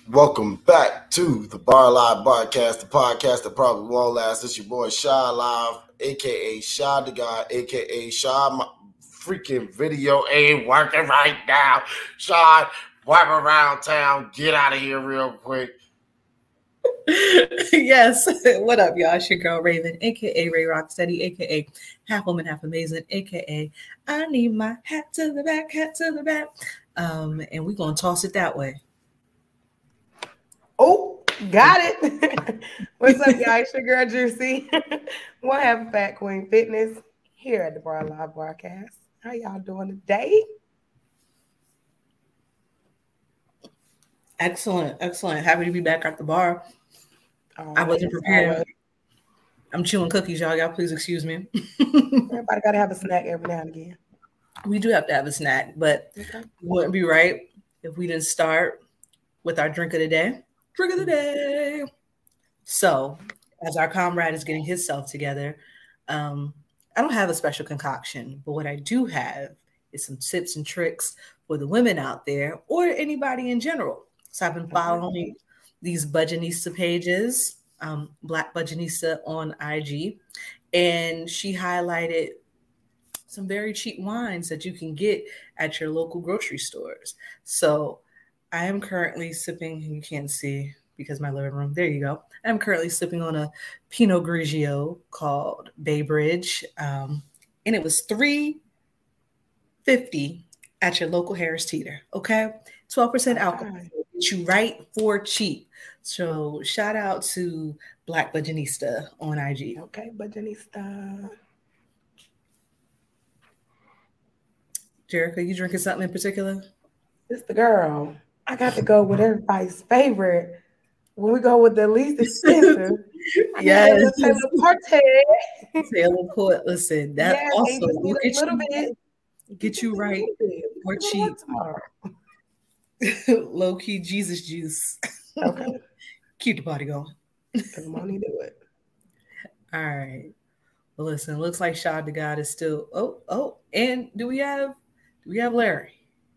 Welcome back to the Bar Live Barcast, the podcast that probably won't last. It's your boy Shy Live, aka Shy the Guy, aka Shy. My freaking video ain't working right now. Shy, wipe around town. Get out of here real quick. Yes. What up, y'all? It's your girl Raven, aka Ray Rocksteady, aka Half Woman, Half Amazing, aka I need my hat to the back, hat to the back. And we're gonna toss it that way. Oh, got it. What's up, y'all? It's your girl Juicy. One half of Fat Queen Fitness here at the Bar Live Broadcast. How y'all doing today? Excellent. Happy to be back at the bar. I wasn't prepared. I'm chewing cookies, y'all. Y'all please excuse me. Everybody gotta have a snack every now and again. We do have to have a snack, but it wouldn't be right if we didn't start with our drink of the day. Drink of the day. So, as our comrade is getting himself together, I don't have a special concoction, but what I do have is some tips and tricks for the women out there or anybody in general. So I've been following these Budgetnista pages, Black Budgetnista on IG, and she highlighted some very cheap wines that you can get at your local grocery stores. So I am currently sipping, you can't see because my living room, there you go. I'm currently sipping on a Pinot Grigio called Bay Bridge. And it was $3.50 at your local Harris Teeter, okay? 12% alcohol, get you right for cheap. So shout out to Black Budgetnista on IG. Okay, Budgetnista. Jerica, you drinking something in particular? It's the girl. I got to go with everybody's favorite. When we go with the least expensive, yes, Taylor Porter. Taylor Port. Listen, that also will get a little bit. Get you right or cheap. Low key Jesus juice. Okay. Keep the party going. Come on, you do it. All right. Well, listen, looks like Shad the God is still. Oh, and do we have Larry?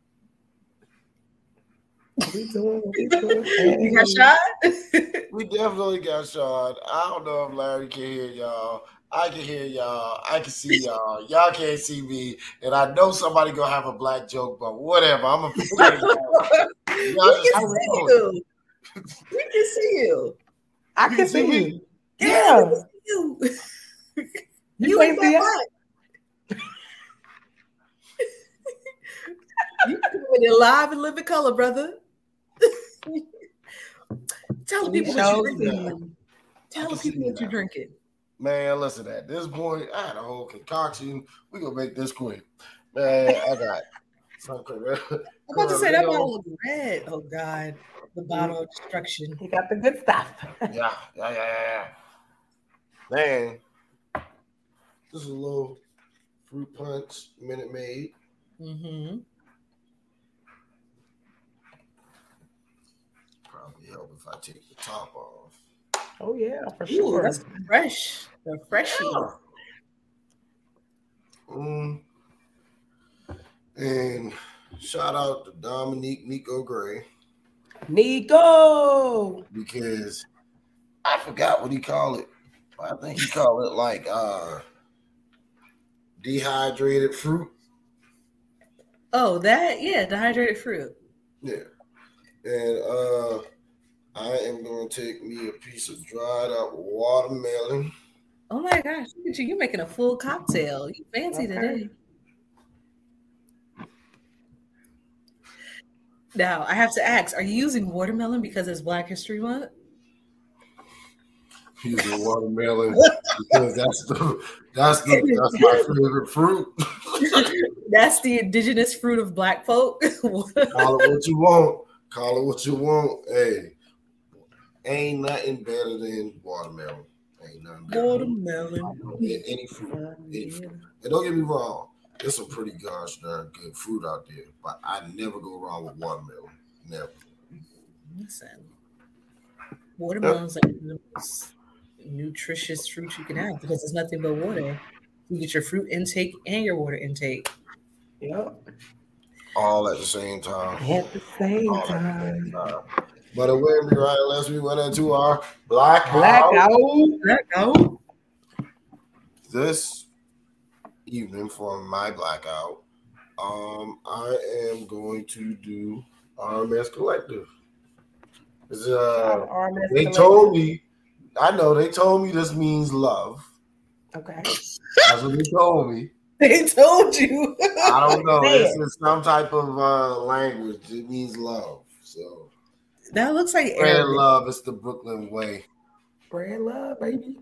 We doing. You got Shad? We definitely got Shad. I don't know if Larry can hear y'all. I can hear y'all. I can see y'all. Y'all can't see me. And I know somebody gonna have a black joke, but whatever. I'm gonna forget it. We can see you. I can see you. Yeah. You ain't that black. You doing it live and live in color, brother. Tell the people what you're drinking. Tell the people what you're drinking. Man, listen, at this point, I had a whole concoction. We're going to make this quick. Man, I got something. I'm about to say that bottle of red. Oh, God. The bottle of destruction. You got the good stuff. Yeah. Man, this is a little fruit punch, Minute Maid. Mm-hmm. Probably help if I take the top off. Oh, yeah, for sure. Ooh, that's fresh. The freshie. And shout out to Dominique Nico Gray. Nico! Because I forgot what he called it. I think he called it like dehydrated fruit. Oh, dehydrated fruit. Yeah. And I am going to take me a piece of dried up watermelon. Oh my gosh, look at you. You're making a full cocktail. You fancy today. Now, I have to ask, are you using watermelon because it's Black History Month? Using watermelon because that's my favorite fruit. That's the indigenous fruit of Black folk. Call it what you want. Call it what you want. Hey, ain't nothing better than watermelon. Ain't nothing better Watermelon. than any fruit. Any fruit. And don't get me wrong, there's some pretty gosh darn good fruit out there, but I never go wrong with watermelon. Never. Listen, watermelon's like the most nutritious fruit you can have because it's nothing but water. You get your fruit intake and your water intake. Yep. All at the same time. At the same time. But it wouldn't be right unless we went into our blackout. Blackout. This evening for my blackout, I am going to do RMS Collective. They told me, I know they told me this means love. Okay. That's what they told me. They told you. I don't know. It's some type of language. It means love. So that looks like spread Arabic. love. It's the Brooklyn way. Spread love, baby.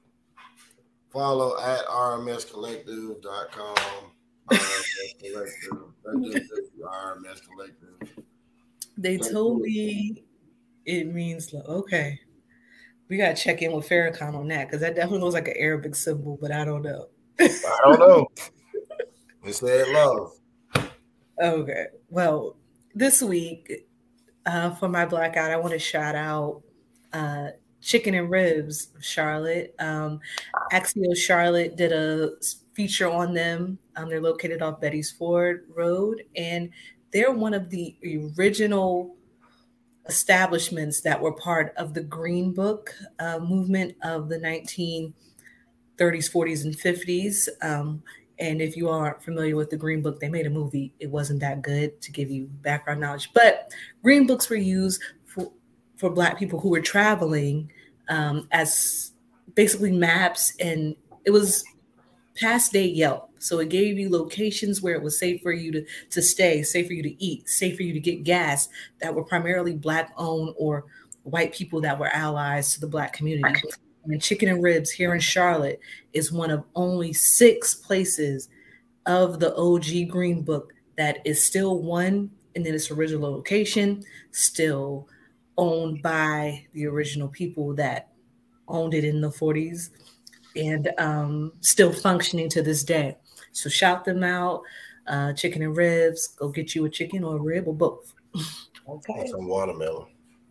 Follow at rmscollective.com. RMS Collective. RMS Collective. They told me it means love. Okay. We got to check in with Farrakhan on that because that definitely looks like an Arabic symbol, but I don't know. I don't know. They said love. Okay. Well, this week for my blackout, I want to shout out Chicken and Ribs, Charlotte. Axios Charlotte did a feature on them. They're located off Betty's Ford Road, and they're one of the original establishments that were part of the Green Book movement of the 1930s, 40s, and 50s. And if you aren't familiar with the Green Book, they made a movie. It wasn't that good, to give you background knowledge. But Green Books were used for Black people who were traveling as basically maps. And it was past day Yelp. So it gave you locations where it was safe for you to stay, safe for you to eat, safe for you to get gas, that were primarily Black owned or white people that were allies to the Black community. And Chicken and Ribs here in Charlotte is one of only 6 places of the OG Green Book that is still one and in its original location, still owned by the original people that owned it in the 40s, and still functioning to this day. So shout them out, Chicken and Ribs. Go get you a chicken or a rib or both. Okay. Some watermelon.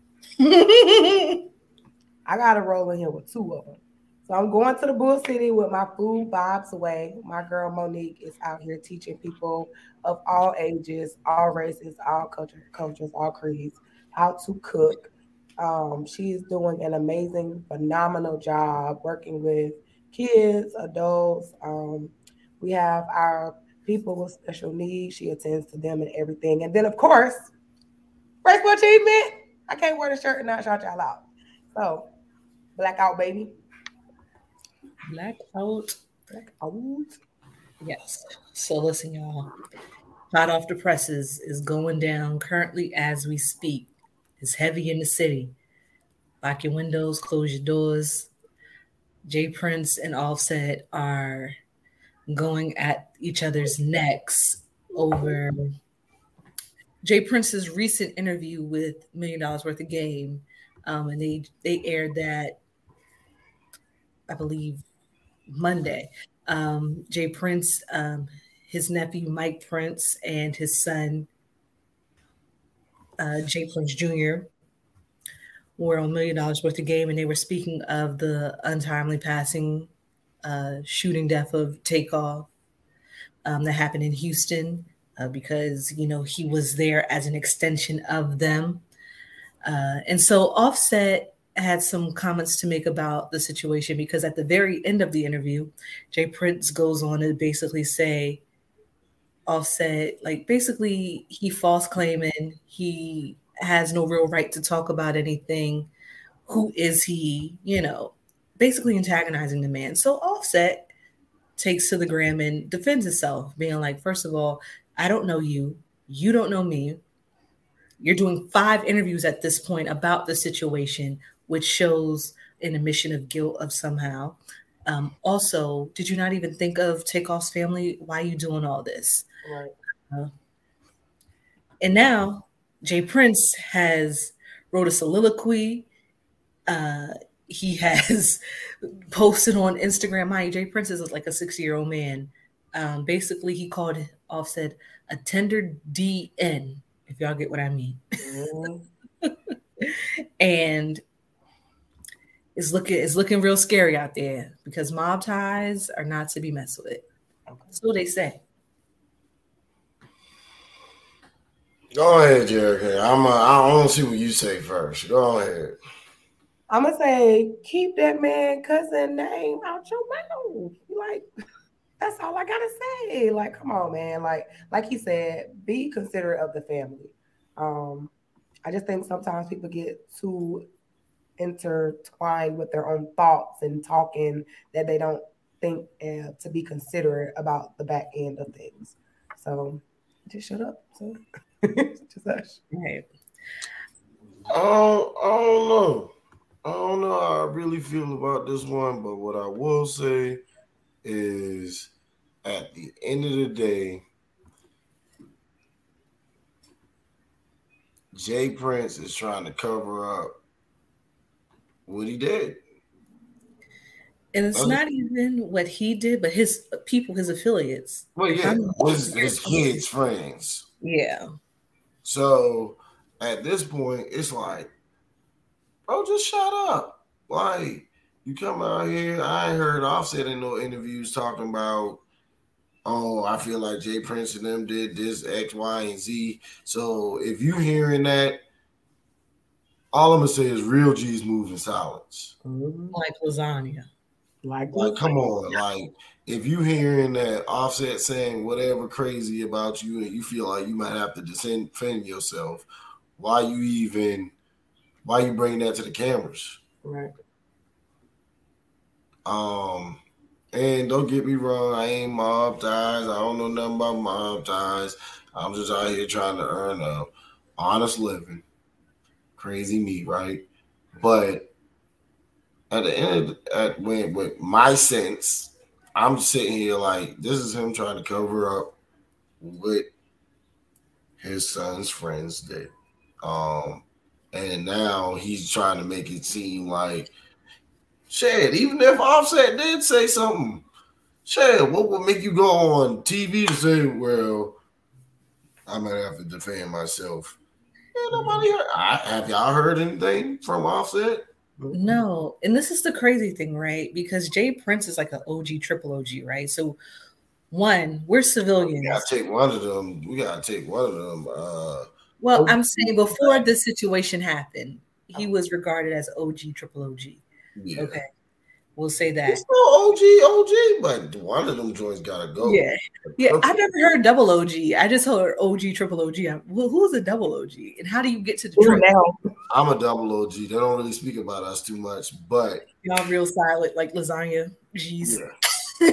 I got to roll in here with 2 of them. So I'm going to the Bull City with my food vibes away. My girl Monique is out here teaching people of all ages, all races, all cultures, all creeds, how to cook. She's doing an amazing, phenomenal job working with kids, adults. We have our people with special needs. She attends to them and everything. And then, of course, race for achievement. I can't wear the shirt and not shout y'all out. So, blackout, baby. Blackout. Blackout. Yes. So listen, y'all. Hot off the presses is going down currently as we speak. It's heavy in the city. Lock your windows, close your doors. J. Prince and Offset are going at each other's necks over J. Prince's recent interview with $1 Million Worth of Game. And they aired that, I believe, Monday. J. Prince, his nephew Mike Prince, and his son J. Prince Jr. were on $1 Million Worth of Game, and they were speaking of the untimely passing, shooting death of Takeoff that happened in Houston, because he was there as an extension of them. And so Offset had some comments to make about the situation, because at the very end of the interview, J. Prince goes on to basically say Offset, like, basically he false claiming, he has no real right to talk about anything. Who is he? Basically antagonizing the man. So Offset takes to the gram and defends himself, being like, first of all, I don't know you. You don't know me. You're doing 5 interviews at this point about the situation, which shows an admission of guilt of somehow. Also, did you not even think of Takeoff's family? Why are you doing all this? Right. And now J. Prince has wrote a soliloquy. He has posted on Instagram. J. Prince is like a 60-year-old man. Basically, he called Offset a tender DN, if y'all get what I mean. Mm-hmm. And it's looking real scary out there, because mob ties are not to be messed with. Okay. So they say. Go ahead, Jericho. I want to see what you say first. Go ahead. I'm gonna say keep that man cousin name out your mouth. Like that's all I gotta say. Like, come on, man. Like he said, be considerate of the family. I just think sometimes people get too intertwined with their own thoughts and talking that they don't think to be considerate about the back end of things. So just shut up. So just hush. Right. I don't know. I don't know how I really feel about this one, but what I will say is at the end of the day, Jay Prince is trying to cover up what he did. And it's not even what he did, but his people, his affiliates. Well, yeah, his kids' friends. Yeah. So at this point, it's like, bro, just shut up. Like, you come out here, I ain't heard Offset in no interviews talking about, oh, I feel like Jay Prince and them did this X, Y, and Z. So if you hearing that, all I'm gonna say is real G's move in silence. Like lasagna. Like come on. Like, if you hearing that Offset saying whatever crazy about you and you feel like you might have to defend yourself, why you bringing that to the cameras? Right. And don't get me wrong, I ain't mob ties. I don't know nothing about mob ties. I'm just out here trying to earn a honest living. Crazy me, right? But at the end of with my sense, I'm sitting here like this is him trying to cover up what his son's friends did. And now he's trying to make it seem like shit, even if Offset did say something, shit, what would make you go on TV to say, well, I might have to defend myself? Yeah, nobody heard. Have y'all heard anything from Offset? No. And this is the crazy thing, right? Because Jay Prince is like an OG, triple OG, right? So one, we're civilians. We gotta take one of them. Well, I'm saying before this situation happened, he was regarded as OG, triple OG. Yeah. Okay. We'll say that. He's still OG, but one of them joints gotta go. Yeah. Yeah. I never heard double OG. I just heard OG, triple OG. Well, who's a double OG? And how do you get to the triple? I'm a double OG. They don't really speak about us too much, but y'all real silent like lasagna. Jeez. Yeah.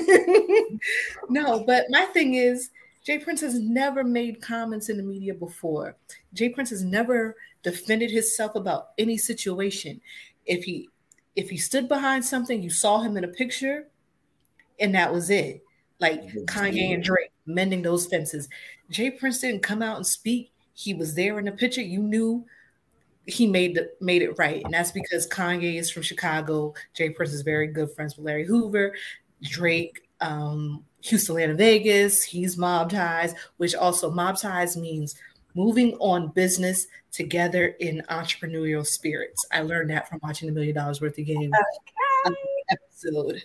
No, but my thing is, Jay Prince has never made comments in the media before. Jay Prince has never defended himself about any situation. If he stood behind something, you saw him in a picture, and that was it. Like Kanye and Drake mending those fences. Jay Prince didn't come out and speak. He was there in the picture. You knew he made it right. And that's because Kanye is from Chicago. Jay Prince is very good friends with Larry Hoover. Drake, Houston, Atlanta, Vegas. He's mob ties, which also mob ties means moving on business together in entrepreneurial spirits. I learned that from watching the $1 Million Worth of Game episode.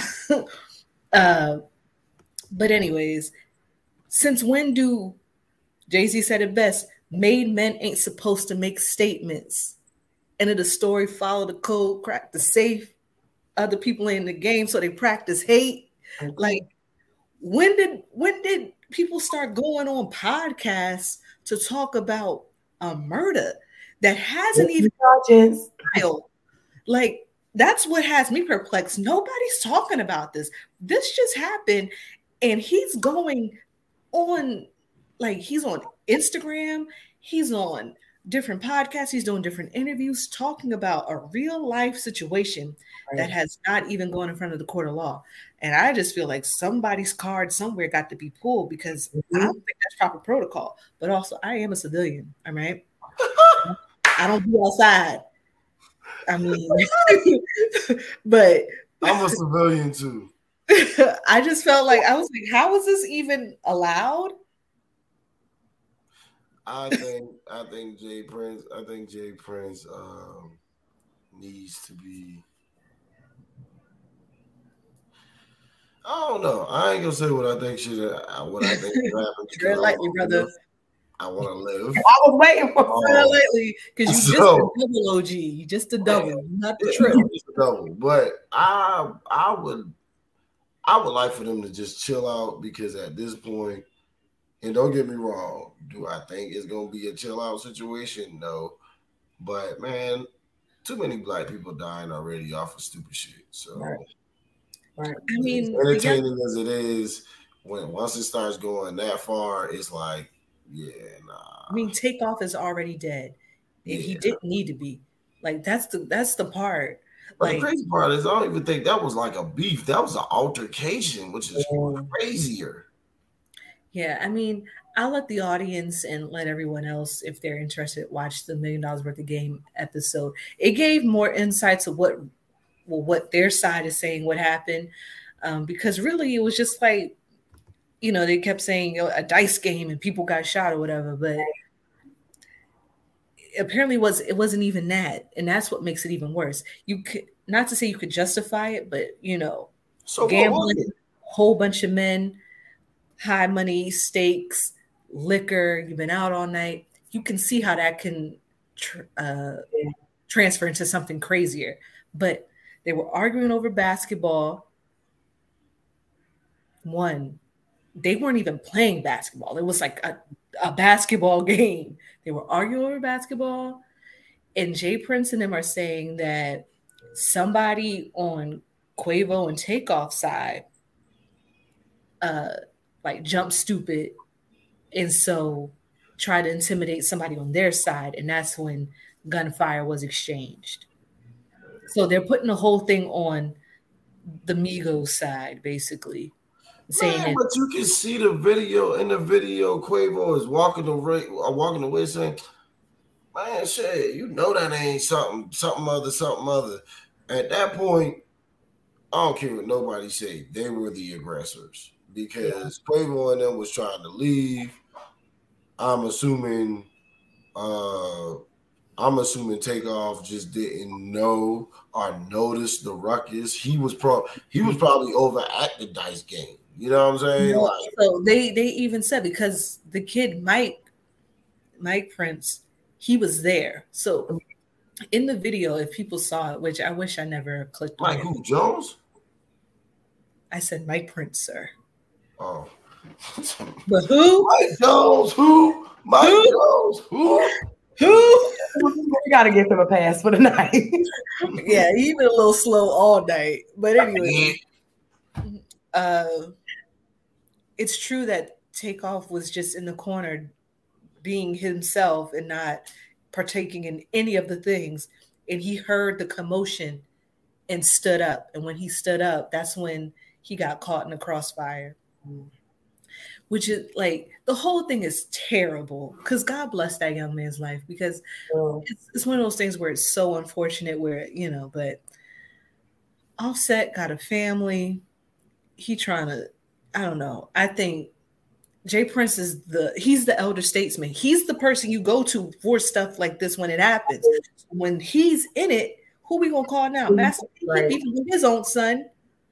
But anyways, since when do Jay-Z said it best? Made men ain't supposed to make statements. End of the story, follow the code, crack the safe. Other people in the game, so they practice hate. Okay. Like, when did people start going on podcasts to talk about a murder that hasn't even filed? Like, that's what has me perplexed. Nobody's talking about this. This just happened, and he's going on, like, he's on Instagram, he's on different podcasts, he's doing different interviews, talking about a real life situation that has not even gone in front of the court of law. And I just feel like somebody's card somewhere got to be pulled, because I don't think that's proper protocol. But also, I am a civilian, all right? I don't be outside. I mean, but I'm a civilian too. I just felt like, I was like, how is this even allowed? I think Jay Prince needs to be. I don't know. I ain't gonna say what I think should happen. Tread lightly, brother. I want to live. I was waiting for lately because you just a double OG. You just a double, not the triple. Just a double. But I would like for them to just chill out because at this point, and don't get me wrong, do I think it's gonna be a chill out situation? No. But man, too many black people dying already off of stupid shit. So right. I mean, as entertaining as it is, once it starts going that far, it's like, yeah, nah. I mean, Takeoff is already dead. And he didn't need to be. Like that's the part. But like, the crazy part is I don't even think that was like a beef. That was an altercation, which is crazier. Yeah, I mean, I'll let the audience and let everyone else, if they're interested, watch the $1 Million Worth of Game episode. It gave more insights of what their side is saying, what happened, because really it was just like, they kept saying a dice game and people got shot or whatever, but apparently it wasn't even that, and that's what makes it even worse. You could, not to say you could justify it, but so gambling, whole bunch of men, high money stakes, liquor, you've been out all night. You can see how that can transfer into something crazier. But they were arguing over basketball. They weren't even playing basketball. It was like a basketball game. They were arguing over basketball. And Jay Prince and them are saying that somebody on Quavo and Takeoff side like jumped stupid and so try to intimidate somebody on their side, and that's when gunfire was exchanged. So they're putting the whole thing on the Migos side, basically. Man, but you can see the video. In the video, Quavo is walking away saying, man, shit, that ain't something other. At that point, I don't care what nobody say. They were the aggressors because Quavo and them was trying to leave. I'm assuming Takeoff just didn't know or notice the ruckus. He was probably over at the dice game. You know what I'm saying? No, so they even said, because the kid Mike Prince, he was there. So in the video, if people saw it, which I wish I never clicked on. Mike who, Jones? I said Mike Prince, sir. Oh. But who? Mike Jones, who? Mike Jones, who? Who? We gotta give him a pass for the night. Yeah, he been a little slow all night. But anyway, it's true that Takeoff was just in the corner being himself and not partaking in any of the things. And he heard the commotion and stood up. And when he stood up, that's when he got caught in the crossfire. Which is like, the whole thing is terrible, because God bless that young man's life, because it's one of those things where it's so unfortunate where, but Offset got a family. He trying to, I don't know. I think Jay Prince he's the elder statesman. He's the person you go to for stuff like this when it happens. When he's in it, who we gonna call now? Master P, even with his own son.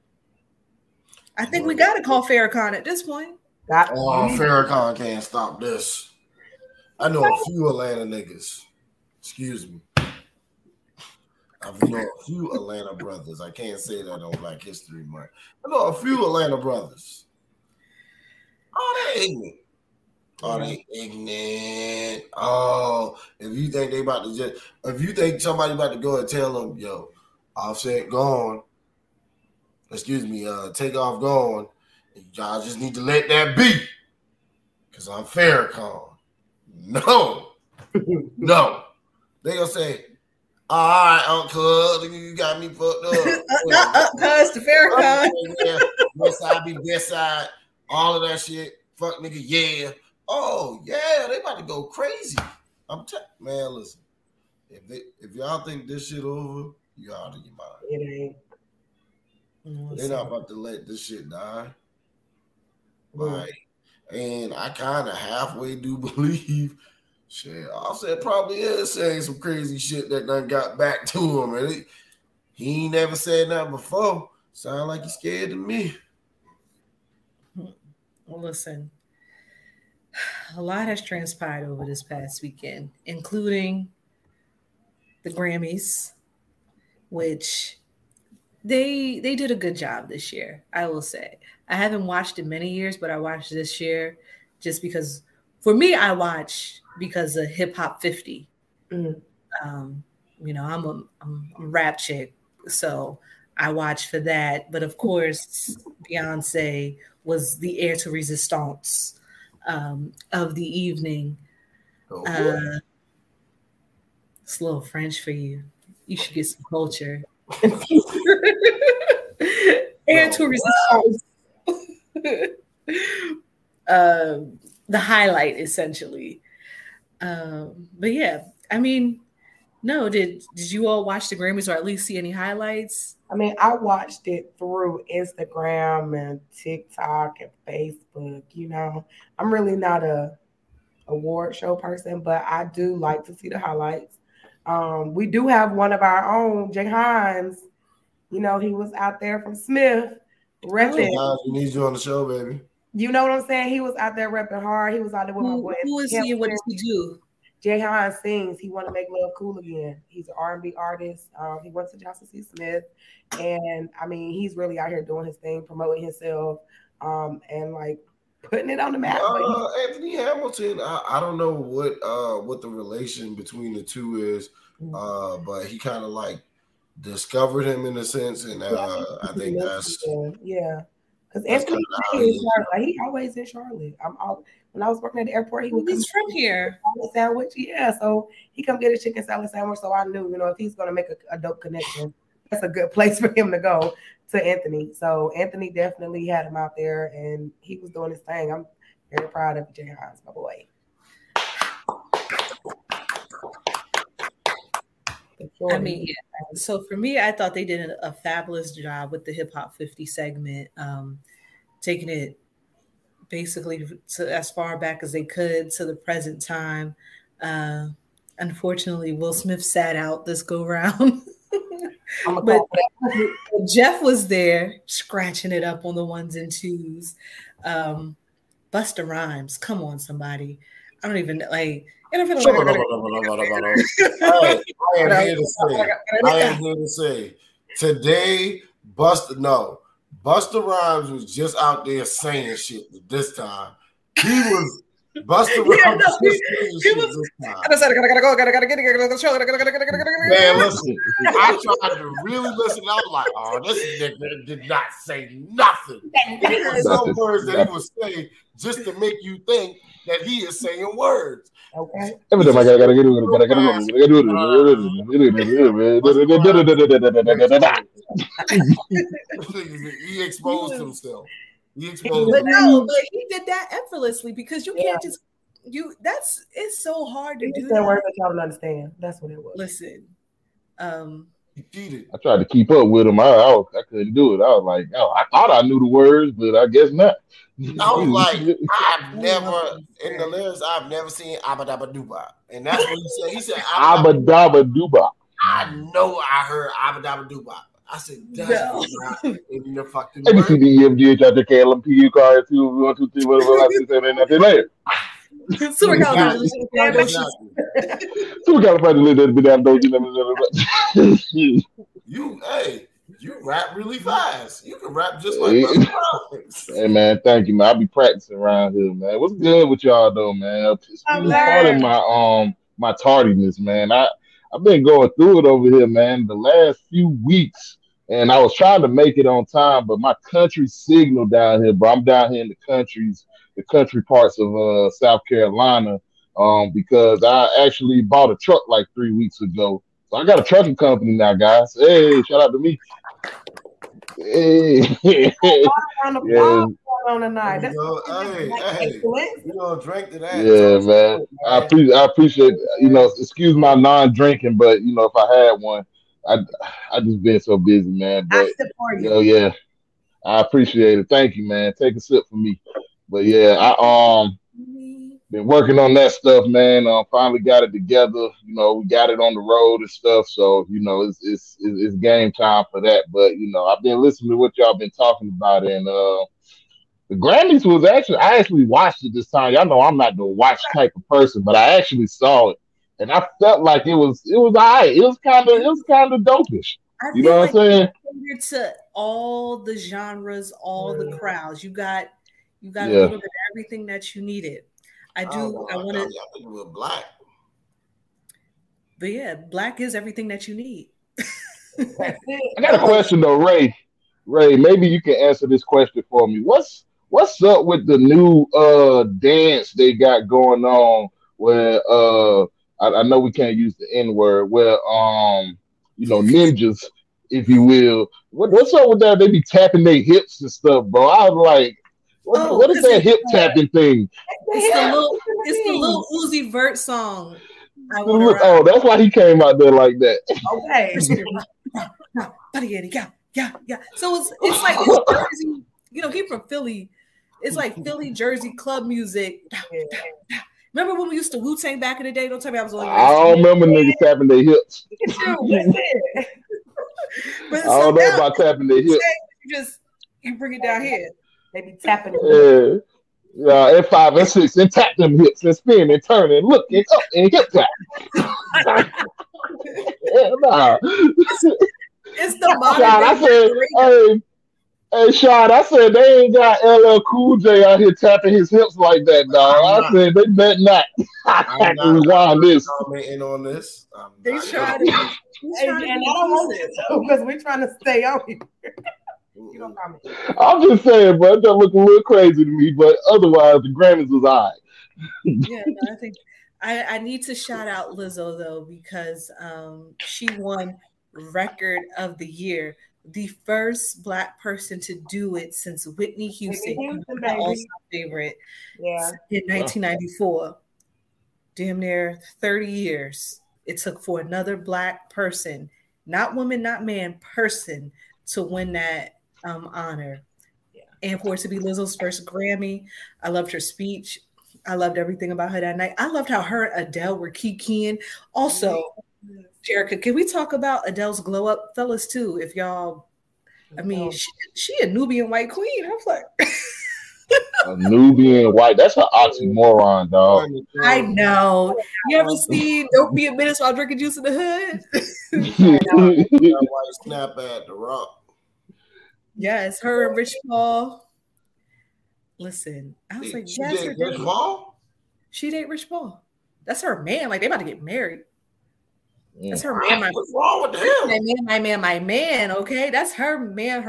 I think we got to call Farrakhan at this point. Farrakhan can't stop this. I know a few Atlanta niggas. Excuse me. I know a few Atlanta brothers. I can't say that on Black History Month. I know a few Atlanta brothers. Oh, they ignorant. Oh, if you think somebody about to go and tell them, yo, Offset gone. Excuse me, Takeoff gone. Y'all just need to let that be. Because I'm Farrakhan. No. No. They gonna say, all right, Uncle, you got me fucked up. Cuz to Farrakhan. Yeah, west side be best side. All of that shit. Fuck nigga, yeah. Oh, yeah, they about to go crazy. Man, listen. If y'all think this shit over, you out of your mind. It ain't. They're not about to let this shit die. Like, and I kind of halfway do believe shit. Offset probably is saying some crazy shit that done got back to him. And he ain't never said that before. Sound like he's scared to me. Well, listen. A lot has transpired over this past weekend, including the Grammys, which they did a good job this year, I will say. I haven't watched in many years, but I watched this year just because for me, I watch because of Hip Hop 50. Mm. I'm a rap chick, so I watch for that. But of course, Beyonce was the heir to resistance of the evening. It's a little French for you. You should get some culture. Heir to resistance. The highlight, essentially. But yeah, I mean, no, did you all watch the Grammys or at least see any highlights? I mean, I watched it through Instagram and TikTok and Facebook. You know, I'm really not a award show person, but I do like to see the highlights. We do have one of our own, Jay Hines. You know, he was out there from Smith repping. We need you on the show, baby. You know what I'm saying? He was out there repping hard. He was out there with my boy. Who is he and what does he do? Jay Hines sings. He want to make love cool again. He's an R&B artist. He went to Johnson C. Smith. And, I mean, he's really out here doing his thing, promoting himself, and, like, putting it on the map. Anthony Hamilton, I don't know what the relation between the two is, but he kind of, like, discovered him in a sense, and I think that's... Yeah. Because Anthony is Charlotte. He always in Charlotte. When I was working at the airport, he's from here. Sandwich, yeah. So he come get a chicken salad sandwich. So I knew, you know, if he's gonna make a dope connection, that's a good place for him to go to Anthony. So Anthony definitely had him out there, and he was doing his thing. I'm very proud of Jay Hines, my boy. I mean, yeah. So for me, I thought they did a fabulous job with the Hip Hop 50 segment, taking it basically to as far back as they could to the present time. Unfortunately, Will Smith sat out this go round. But Jeff was there scratching it up on the ones and twos. Busta Rhymes, come on, somebody. I don't even like. I am here to say today, Busta Rhymes was just out there saying shit this time. He was Busta Rhymes was saying shit this time. Gotta get Man, listen, I tried to really listen. I was like, oh, this nigga did not say nothing. There were some words that he was saying just to make you think that he is saying words. Okay. Every time I gotta get He exposed himself. But he did that effortlessly because you can't just it's so hard to do that. Words that y'all don't understand. That's what it was. Listen, I tried to keep up with him. I couldn't do it. I was like, oh, I thought I knew the words, but I guess not. I was like, I've never seen Abba Dabba Dooba. And that's what he said. He said Abba Dabba Dooba. I know I heard Abba Dabba Dooba. I said, that's not in the fucking word. ABCD, EFG, HIJ, PU, car, 2, 1, 2, 3, whatever, 5, 6, 7, 8, 9, 10, later. You rap really fast. You can rap just like Hey man, thank you, man. I'll be practicing around here, man. What's good with y'all though, man? It's part of my tardiness, man. I've been going through it over here, man, the last few weeks, and I was trying to make it on time, but my country signal down here, bro. I'm down here in the country parts of South Carolina, because I actually bought a truck like 3 weeks ago. So I got a trucking company now, guys. Hey, shout out to me. Hey. Yeah. On tonight. You gonna drink to that? Yeah, man. I appreciate, excuse my non-drinking, but if I had one, I just been so busy, man. But I support you. Yeah, I appreciate it. Thank you, man. Take a sip for me. But yeah, I been working on that stuff, man. Finally got it together. We got it on the road and stuff. So it's game time for that. But I've been listening to what y'all been talking about, and The Grammys was I actually watched it this time. Y'all know I'm not the watch type of person, but I actually saw it, and I felt like it was alright. It was kind of dopish. You know what I'm saying? To all the genres, all the crowds, you got a little bit of everything that you needed. I want to. We're black. But yeah, black is everything that you need. I got a question though, Ray. Ray, maybe you can answer this question for me. What's up with the new dance they got going on where I know we can't use the N-word, where ninjas, if you will. What's up with that? They be tapping their hips and stuff, bro. I was like, what is that hip tapping thing? It's the little Uzi Vert song. Oh, that's why he came out there like that. Okay. Yeah. So it's like it's Jersey, he from Philly. It's like Philly, Jersey club music. Remember when we used to Wu-Tang back in the day? Don't tell me I was only. I don't remember niggas tapping their hips. I don't know about tapping their hips. You bring it down here. They be tapping it. Yeah, and 5 and 6 and tap them hips and spin and turn and look and up and hip tap. It's the modern. Sean, I said they ain't got LL Cool J out here tapping his hips like that, dog. I said they bet not. I'm not commenting on this. They try to. And I don't want it because we're trying to stay on here. You don't comment. I'm just saying, bro, it don't look a little crazy to me, but otherwise the Grammys was all right. Yeah, no, I think I need to shout out Lizzo though, because she won Record of the Year, the first Black person to do it since Whitney Houston, my all-time favorite, in 1994. Damn near 30 years it took for another Black person, not woman, not man, person, to win that honor. And for it to be Lizzo's first Grammy. I loved her speech. I loved everything about her that night. I loved how her and Adele were kikiing. Also, Jerica, can we talk about Adele's glow up, fellas, too? If y'all, I mean, she a Nubian white queen. I was like, a Nubian white. That's an oxymoron, dog. I know. You ever seen Don't Be a Menace while drinking juice in the hood? White snap at the Rock. Yes, her and Rich Paul. Listen, I was like, yes, Rich Paul? She date Rich Paul. That's her man. Like, they about to get married. That's her man. What's wrong with him? My man. Okay, that's her man.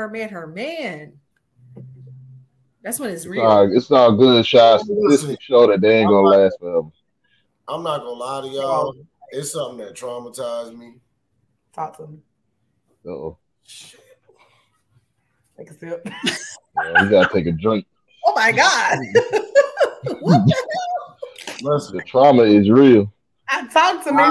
That's when it's real. It's all good, shots. Statistics show that they ain't gonna last forever. I'm not gonna lie to y'all. It's something that traumatized me. Talk to me. Uh-oh. Take a sip. Yeah, you gotta take a drink. Oh my God. What the hell? Listen, the trauma is real. Talk to me.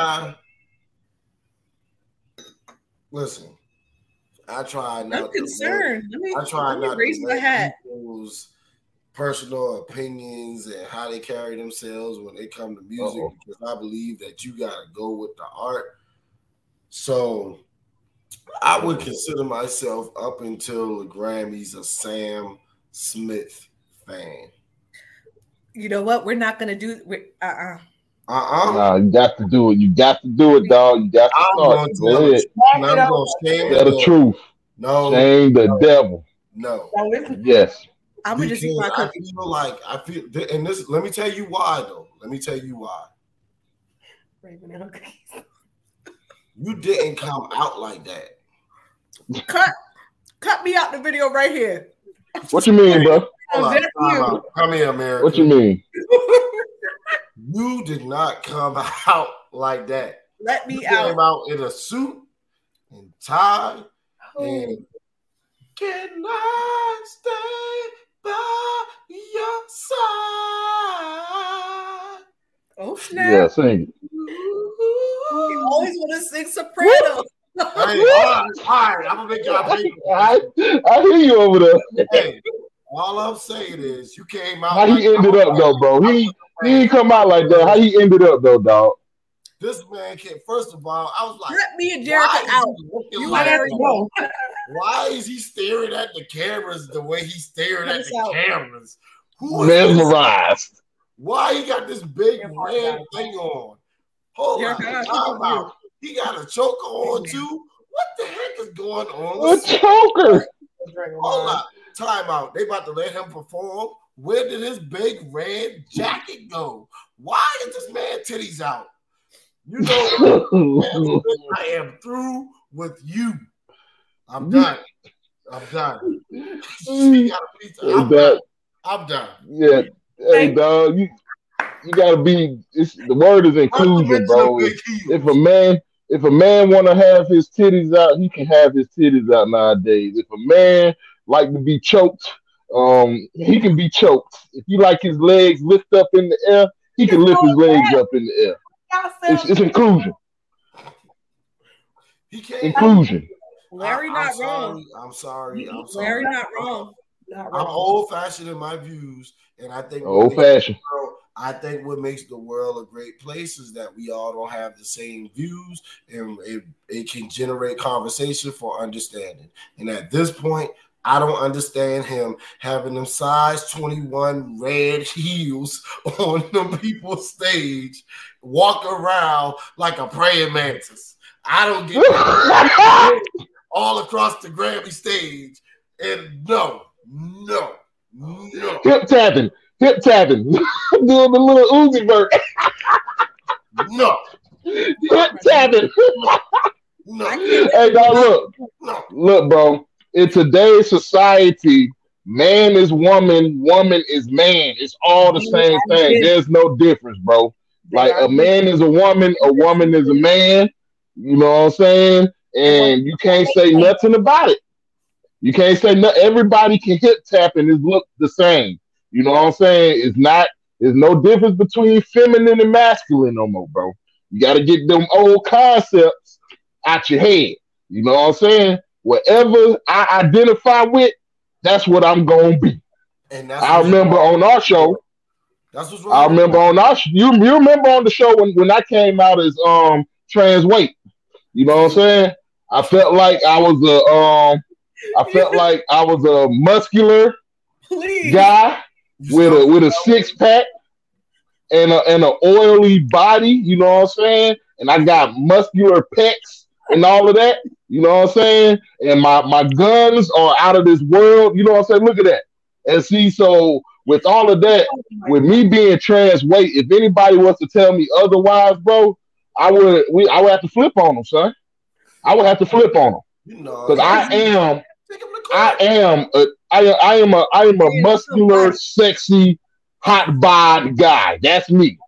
Listen, I try not I'm concerned. I try not raise to my hat. people's personal opinions and how they carry themselves when they come to music, because I believe that you gotta go with the art. So I would consider myself up until the Grammys a Sam Smith fan. You know what? We're not gonna do. Nah, you got to do it. You got to do it, dog. You got to start. Go ahead. Tell the truth. No. Shame the devil. No. Yes. I'm gonna just I feel, and this. Let me tell you why, though. Let me tell you why. You didn't come out like that. Cut me out the video right here. What you mean, bro? Come here, America. What you mean? You did not come out like that. Let me you out. Came out in a suit and tie. And can I stay by your side? Oh snap! Yeah, sing it. You always want to sing soprano. Hey, all right, I'm gonna make y'all pay. I hear you over there. Hey, all I'm saying is you came out. How he ended up though, bro? He didn't come out like that. How he ended up though, dog? This man came. First of all, I was like, let me and Jerica out. You let me go. Why is he staring at the cameras the way he's staring at the cameras? Who is mesmerized? This? Why he got this big red thing on? Hold on, time out. He got a choker on too. What the heck is going on? A choker. Hold on, time out. They about to let him perform. Where did his big red jacket go? Why is this man titties out? You know, I am through with you. I'm done. I'm done. I'm done. Yeah. Hey, dog, you gotta be. The word is inclusion, bro. If a man want to have his titties out, he can have his titties out nowadays. If a man like to be choked, he can be choked. If he like his legs lift up in the air, he can lift his legs up in the air. It's inclusion. He can't. Inclusion. Larry not wrong. I'm sorry. Larry not wrong. I'm old-fashioned in my views, and I think old-fashioned. I think what makes the world a great place is that we all don't have the same views, and it can generate conversation for understanding. And at this point, I don't understand him having them size 21 red heels on the people's stage, walk around like a praying mantis. I don't get that. All across the Grammy stage, and no. Hip tapping, doing the little Uzi Vert. No. Hip tapping. No. Hey, dog, look, bro. In today's society, man is woman, woman is man. It's all the same thing. There's no difference, bro. Like a man is a woman is a man. You know what I'm saying? And you can't say nothing about it. You can't say nothing. Everybody can hip tap and it look the same. You know what I'm saying? There's no difference between feminine and masculine no more, bro. You got to get them old concepts out your head. You know what I'm saying? Whatever I identify with, that's what I'm gonna be. And I remember on our show. That's what's wrong. I remember on our you remember on the show when I came out as trans weight. You know what I'm saying? I felt like I was a muscular guy with a six pack and an oily body. You know what I'm saying? And I got muscular pecs and all of that. You know what I'm saying? And my guns are out of this world. You know what I'm saying? Look at that. And see, so with all of that, with me being trans weight, if anybody was to tell me otherwise, bro, I would have to flip on them, son. I would have to flip on them. Because I am a muscular, sexy, hot bod guy. That's me.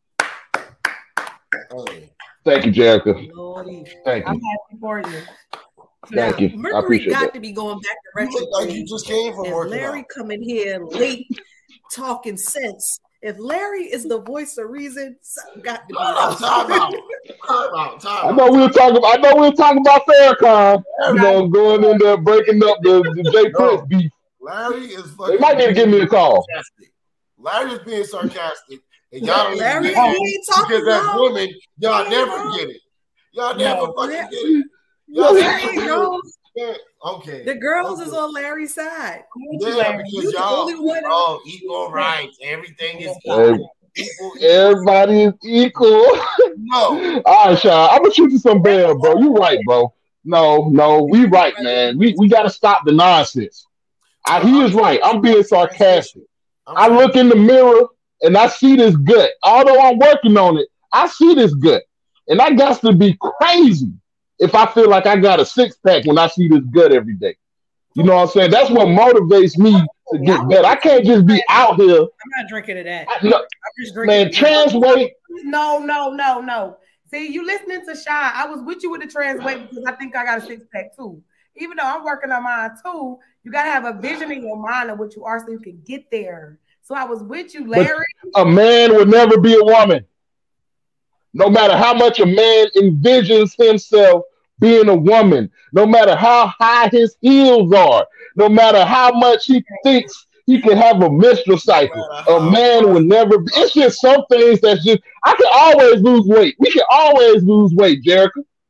Thank you, Jerica. Thank you. I'm happy for you. Thank you. Mercury I appreciate got that. to be going back to You retro. look like you just came from working Larry out. coming here late, talking sense. If Larry is the voice of reason, something got to be. Time out. I know we were talking about Farrakhan. You know, going in there breaking up the J Prince beef. Larry is fucking. They might need to give me a call. Sarcastic. Larry is being sarcastic, and y'all don't Larry even get ain't it talking because as wrong. women, y'all never get it. Y'all never fucking get it. Y'all Larry never get knows. it. Okay. The girls is on Larry's side. Yeah, because You the y'all only one. equal rights. Everything is equal. Everybody is equal. No. All right, Sean. I'm gonna shoot you some bail, bro. You right, bro. No, we right, man. We gotta stop the nonsense. He is right. I'm being sarcastic. I look in the mirror and I see this gut. Although I'm working on it, I see this gut. And I got to be crazy if I feel like I got a six pack when I see this gut every day. You know what I'm saying? That's what motivates me to get better. I can't just be out here. I'm not drinking to that. I'm just drinking. Man, trans weight. No. See, you listening to Shy. I was with you with the trans weight because I think I got a six pack too. Even though I'm working on mine too, you got to have a vision in your mind of what you are so you can get there. So I was with you, Larry. But a man would never be a woman. No matter how much a man envisions himself being a woman, no matter how high his heels are, no matter how much he thinks he can have a menstrual cycle, a man will never be. It's just some things that's just, I can always lose weight. We can always lose weight, Jerica.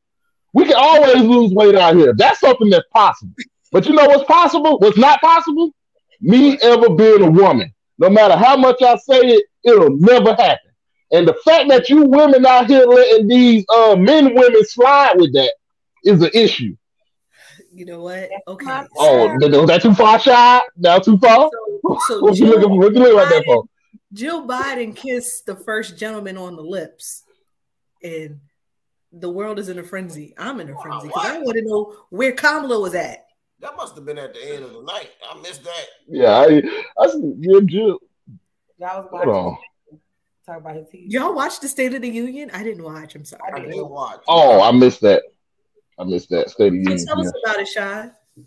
We can always lose weight out here. That's something that's possible. But you know what's possible? What's not possible? Me ever being a woman. No matter how much I say it, it'll never happen. And the fact that you women out here letting these women slide with that is an issue. You know what? Okay. Oh, was that too far, Shy? Now too far? So what you looking like that for? Jill Biden kissed the first gentleman on the lips, and the world is in a frenzy. I'm in a frenzy because I want to know where Kamala was at. That must have been at the end of the night. I missed that. Yeah, Jill. Y'all was watching. Talk about his TV. Y'all watched the State of the Union? I didn't watch. I'm sorry. I didn't watch. Oh, I missed that. State of the Union. Tell us about it, Shy.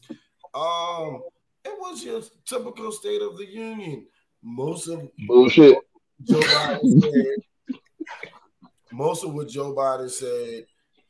It was your typical State of the Union. Most of bullshit. Most of what Joe Biden said,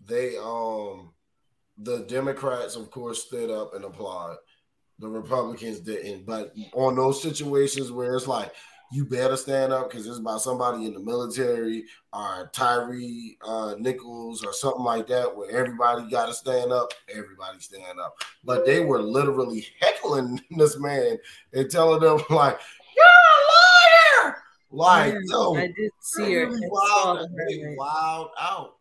the Democrats, of course, stood up and applaud. The Republicans didn't. But on those situations where it's like, you better stand up because it's about somebody in the military or Tyree Nichols or something like that where everybody got to stand up, everybody stand up. But they were literally heckling this man and telling them like, you're a liar! Like, yo, I did see her. They wild out.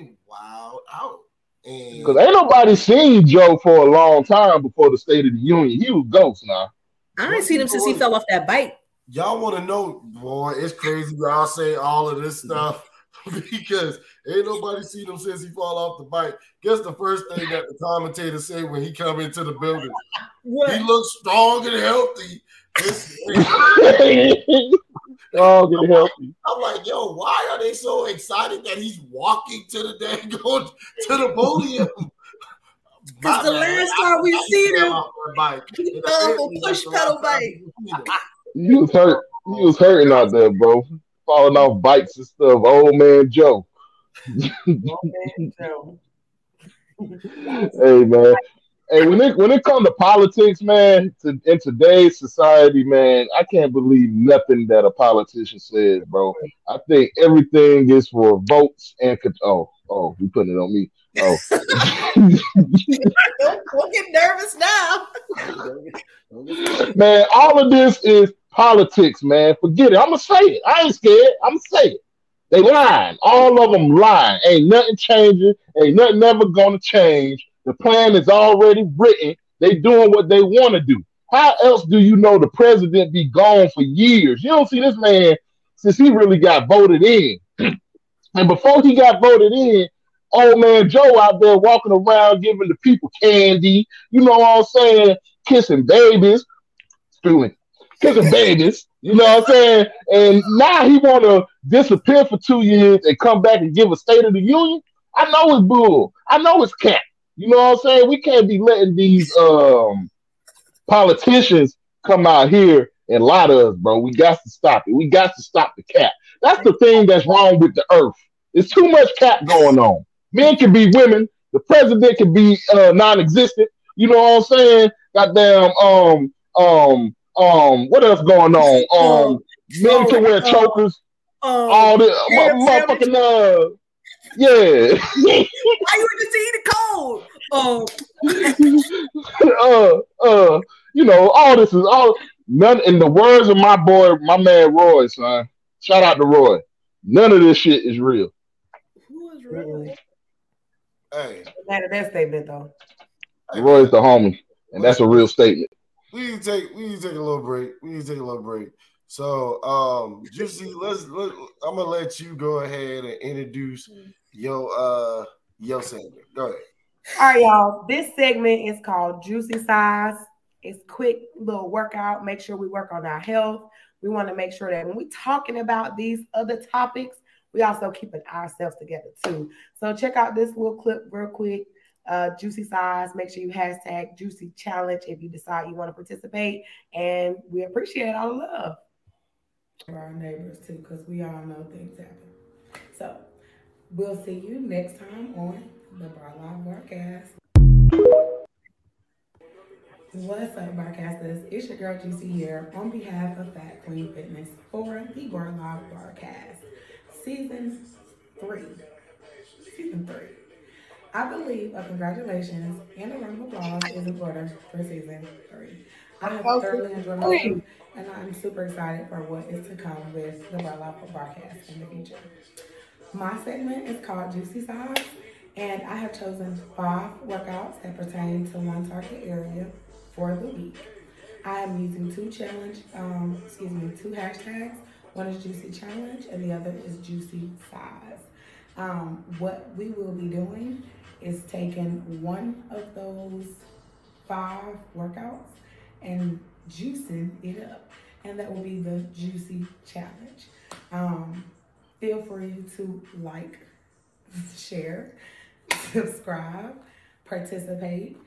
Because ain't nobody seen Joe for a long time before the State of the Union. He was ghost now. I ain't seen him since he fell off that bike. Y'all want to know, boy, it's crazy y'all say all of this stuff because ain't nobody seen him since he fall off the bike. Guess the first thing that the commentators say when he come into the building, he looks strong and healthy. Strong and healthy. I'm like, yo, why are they so excited that he's walking to the dang going to the podium? Because the last time we seen him, he fell off a push pedal bike. You was hurting out there, bro. Falling off bikes and stuff. Old man Joe. Hey, man. Hey, when it comes to politics, man, in today's society, man, I can't believe nothing that a politician says, bro. I think everything is for votes and you putting it on me. Oh, don't get nervous now. Man, all of this is politics, man. Forget it. I'm gonna say it. I ain't scared. I'm gonna say it. They lying. All of them lying. Ain't nothing changing. Ain't nothing ever gonna change. The plan is already written. They doing what they want to do. How else do you know the president be gone for years? You don't see this man since he really got voted in. And before he got voted in, old man Joe out there walking around giving the people candy. You know what I'm saying? Kissing babies. Kissing babies. You know what I'm saying? And now he want to disappear for 2 years and come back and give a State of the Union? I know it's bull. I know it's cat. You know what I'm saying? We can't be letting these politicians come out here and lie to us, bro. We got to stop it. We got to stop the cap. That's the thing that's wrong with the earth. There's too much cap going on. Men can be women. The president can be non-existent. You know what I'm saying? Goddamn. What else going on? Men can wear chokers. All this motherfucking yeah. Why you just eat it cold? You know, all this is all none in the words of my boy, my man Roy, son. Shout out to Roy. None of this shit is real. Who is real? Hey. That statement though. Roy's the homie, and that's a real statement. We need to take a little break. So, Juicy, I'm gonna let you go ahead and introduce your segment. Go ahead. All right, y'all. This segment is called Juicy Size. It's quick little workout. Make sure we work on our health. We want to make sure that when we're talking about these other topics, we also keeping ourselves together too. So check out this little clip real quick. Juicy Size. Make sure you hashtag Juicy Challenge if you decide you want to participate. And we appreciate all the love. For our neighbors too, because we all know things happen. So we'll see you next time on the Bar Live Broadcast. What's up, Broadcasters? It's your girl Juicy here on behalf of Fat Queen Fitness for the Bar Live Broadcast, Season 3. I believe a congratulations and a round of applause is in order for season 3. I have thoroughly enjoyed myself, and I'm super excited for what is to come with the Bar Life broadcast in the future. My segment is called Juicy Sides, and I have chosen 5 workouts that pertain to one target area for the week. I am using two hashtags. One is Juicy Challenge, and the other is Juicy Size. What we will be doing is taking one of those 5 workouts and juicing it up, and that will be the Juicy Challenge. Feel free to like, share, subscribe, participate,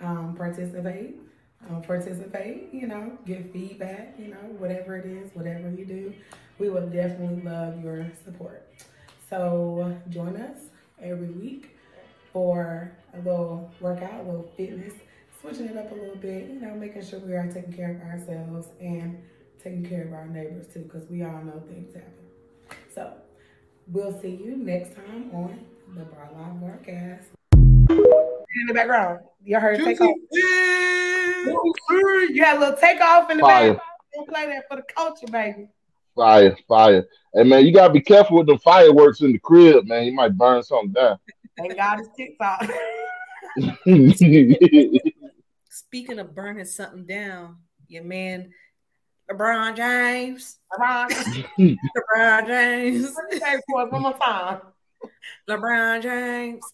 give feedback, whatever it is, whatever you do. We would definitely love your support. So join us every week for a little workout, a little fitness, switching it up a little bit, making sure we are taking care of ourselves and taking care of our neighbors too, because we all know things happen. So we'll see you next time on the Bar Live Broadcast. In the background, you heard takeoff. You had a little takeoff in the background. Don't play that for the culture, baby. Fire. Hey, man, you got to be careful with the fireworks in the crib, man. You might burn something down. Thank God it's TikTok. Speaking of burning something down, your man, LeBron James. LeBron James. Let me say it for us one more time. LeBron James.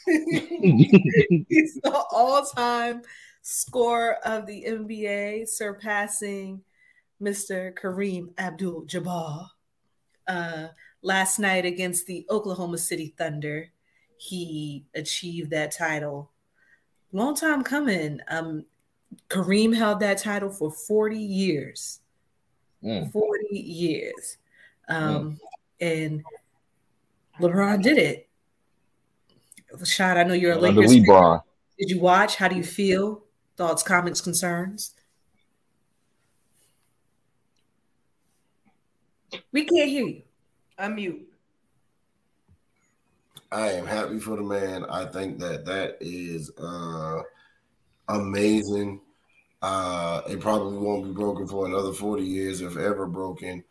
He's the all-time scorer of the NBA, surpassing Mr. Kareem Abdul-Jabbar. Last night against the Oklahoma City Thunder, he achieved that title. Long time coming. Kareem held that title for 40 years. 40 years. And LeBron did it. Shad, I know you're a Lakers fan. Did you watch? How do you feel? Thoughts, comments, concerns? We can't hear you. Unmute. I am happy for the man. I think that is amazing. It probably won't be broken for another 40 years, if ever broken.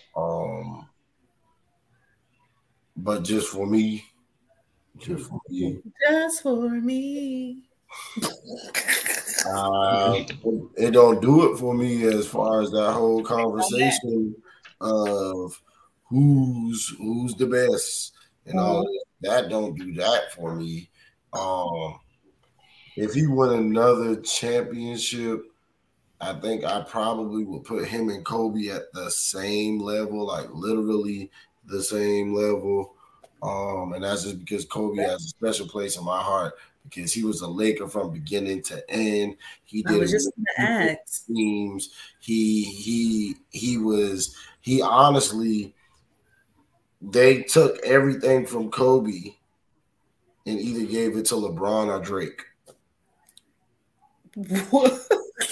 But just for me. Just for me. It don't do it for me as far as that whole conversation of who's the best and all that don't do that for me. If he won another championship, I think I probably would put him and Kobe at the same level, like literally the same level. And that's just because Kobe has a special place in my heart because he was a Laker from beginning to end. He did teams. He honestly, they took everything from Kobe and either gave it to LeBron or Drake. What?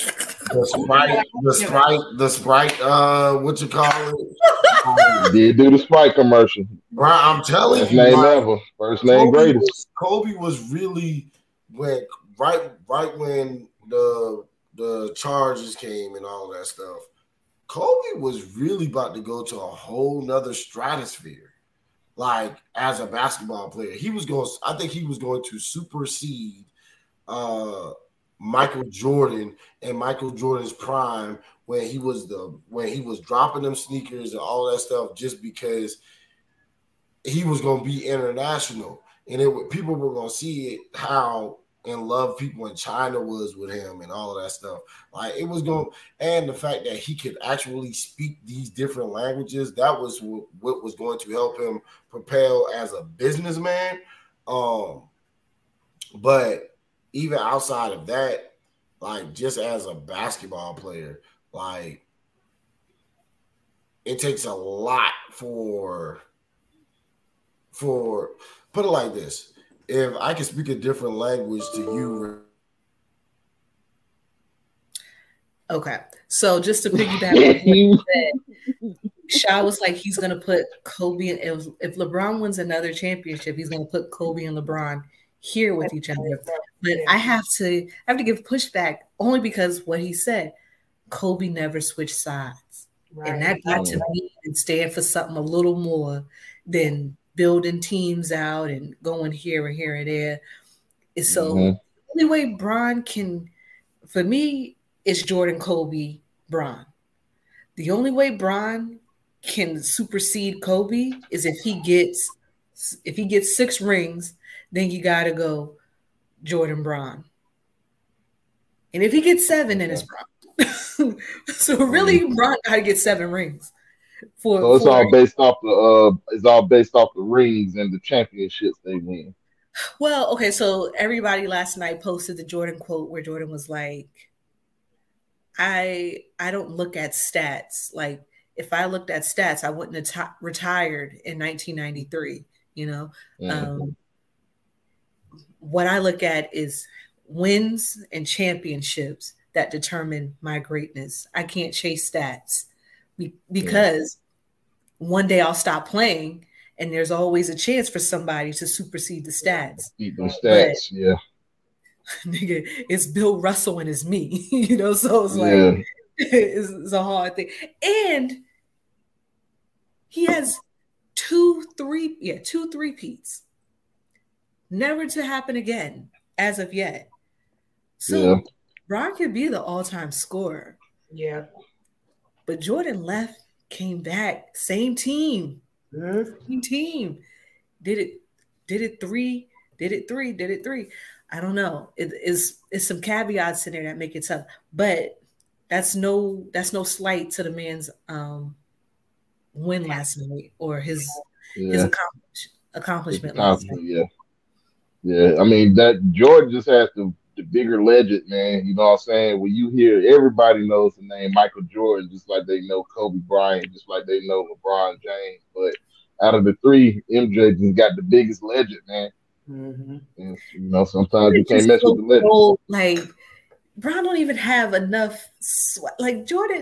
The Sprite, what you call it? Did do the Sprite commercial. Right, I'm telling First you. Name ever. First name greatest. Kobe was really when right when the charges came and all that stuff. Kobe was really about to go to a whole nother stratosphere. Like as a basketball player, I think he was going to supersede Michael Jordan and Michael Jordan's prime when he was dropping them sneakers and all that stuff just because he was going to be international and people were going to see it how in love people in China was with him and all of that stuff. Like it was going, and the fact that he could actually speak these different languages, that was what was going to help him propel as a businessman. But even outside of that, like just as a basketball player, like it takes a lot for put it like this. If I can speak a different language to you. Okay. So just to piggyback on what you said, Shaw was like, he's going to put Kobe, if LeBron wins another championship, he's going to put Kobe and LeBron here with each other. But I have to give pushback only because what he said, Kobe never switched sides. Right. And that got to me and stand for something a little more than building teams out and going here and here and there. And so the only way Bron can, for me, it's Jordan, Kobe, Bron. The only way Bron can supersede Kobe is if he gets 6 rings, then you got to go Jordan, Bron. And if he gets 7, then it's Bron. So really, Bron got to get 7 rings. So it's all based off the rings and the championships they win. Well, okay, so everybody last night posted the Jordan quote where Jordan was like, I don't look at stats. Like, if I looked at stats, I wouldn't have retired in 1993, you know? What I look at is wins and championships that determine my greatness. I can't chase stats because one day I'll stop playing and there's always a chance for somebody to supersede the stats. Beat those stats, yeah. Nigga, it's Bill Russell and it's me, you know, so it's like, it's a hard thing. And he has 2 3-peats. Never to happen again as of yet. So Bron could be the all-time scorer. Yeah. But Jordan left, came back, same team. Same team. Did it 3. I don't know. It's some caveats in there that make it tough. But that's no slight to the man's win last night or his accomplishment last night. Yeah. I mean, that Jordan just has the bigger legend, man. You know what I'm saying? When you hear, everybody knows the name Michael Jordan, just like they know Kobe Bryant, just like they know LeBron James. But out of the 3, MJ just got the biggest legend, man. And, you know, sometimes you can't mess with the legend. Old, like, Bron don't even have enough sweat. Like Jordan,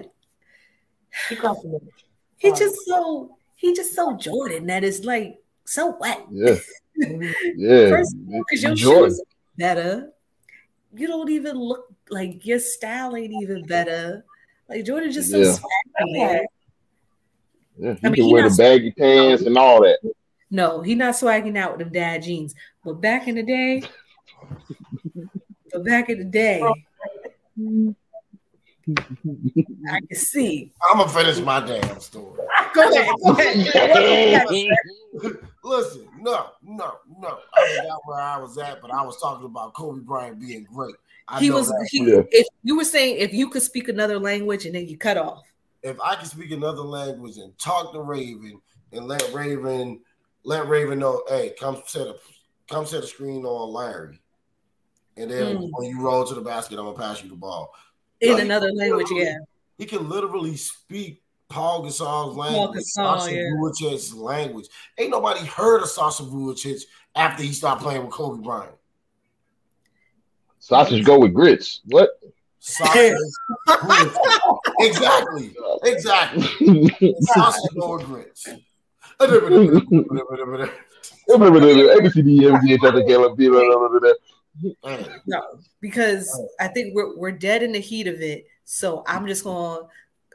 he just so Jordan that is like so wet. First, because your shoes better. You don't even look like your style ain't even better. Like Jordan just so swaggy. Yeah, he can wear the baggy pants and all that. No, he's not swagging out with them dad jeans. But back in the day, I can see. I'm gonna finish my damn story. Go ahead. Listen, no. I forgot where I was at, but I was talking about Kobe Bryant being great. If you were saying if you could speak another language and then you cut off. If I could speak another language and talk to Raven and let Raven know, hey, come set a screen on Larry. And then when you roll to the basket, I'm gonna pass you the ball. In another language, He can literally speak Paul Gasol's language, Sasha Vucic's language. Ain't nobody heard of Sasha Vucic after he stopped playing with Kobe Bryant. Sausage go with grits. What? Sausage. Exactly. Sausage go with grits. No, because I think we're dead in the heat of it. So I'm just gonna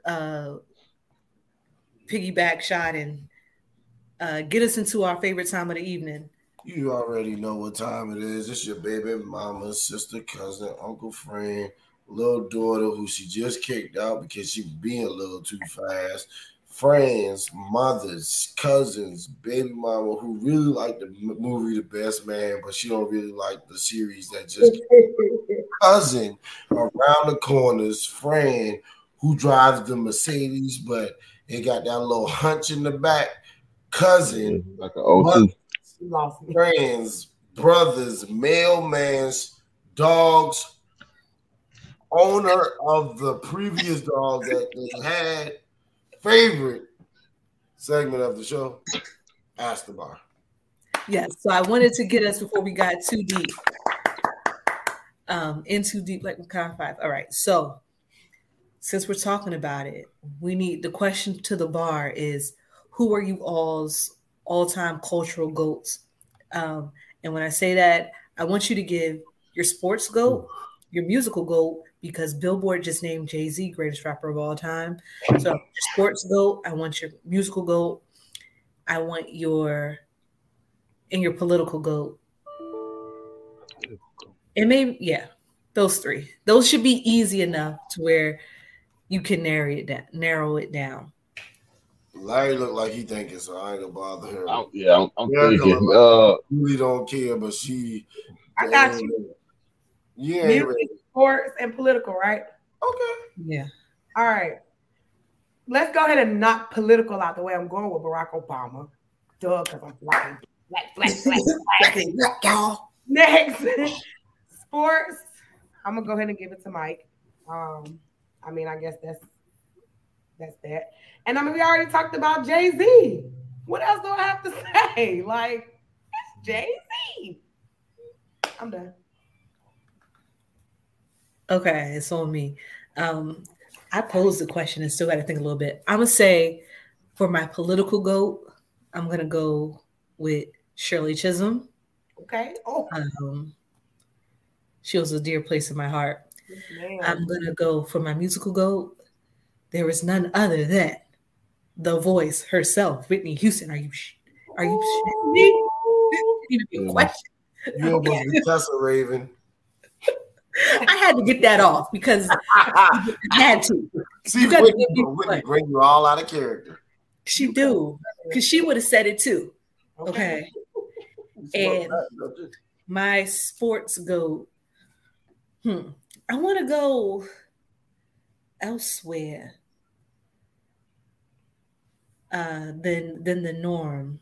piggyback shot and get us into our favorite time of the evening. You already know what time it is. It's your baby mama, sister, cousin, uncle, friend, little daughter who she just kicked out because she was being a little too fast. Friends, mothers, cousins, baby mama who really like the movie The Best Man, but she don't really like the series that just cousin around the corners, friend who drives the Mercedes, but it got that little hunch in the back. Cousin, like an O2. Friends, brothers, mailmans, dogs, owner of the previous dog that they had. Favorite segment of the show, Ask the Bar. Yes, so I wanted to get us before we got too deep. In too deep, like Makai 5. All right, so since we're talking about it, the question to the bar is, who are you all's all-time cultural GOATs? And when I say that, I want you to give your sports GOAT, your musical GOAT, because Billboard just named Jay-Z greatest rapper of all time. So your sports GOAT, I want your musical GOAT, I want your political GOAT. And maybe, yeah, those three. Those should be easy enough to where you can narrow it down. Larry looked like he thinking, so I ain't gonna bother her. I'm thinking. Really don't care, but she. I got you. Yeah, music, sports, and political, right? Okay. Yeah. All right. Let's go ahead and knock political out the way. I'm going with Barack Obama. Duh, because I'm black. Y'all. Next, sports. I'm gonna go ahead and give it to Mike. I mean, I guess that's that. And I mean, we already talked about Jay-Z. What else do I have to say? Like, it's Jay-Z. I'm done. Okay, it's on me. I posed the question and still got to think a little bit. I'm gonna say for my political GOAT, I'm gonna go with Shirley Chisholm. Okay. Oh, she was a dear place in my heart. man. I'm gonna go for my musical GOAT. There is none other than the voice herself, Whitney Houston. Are you even a question? You almost be Tessa Raven. I had to get that off because I had to. See, You gotta Whitney, give me Whitney one. bring you all out of character. She do, because she would have said it too. Okay. And my sports GOAT. I want to go elsewhere than the norm.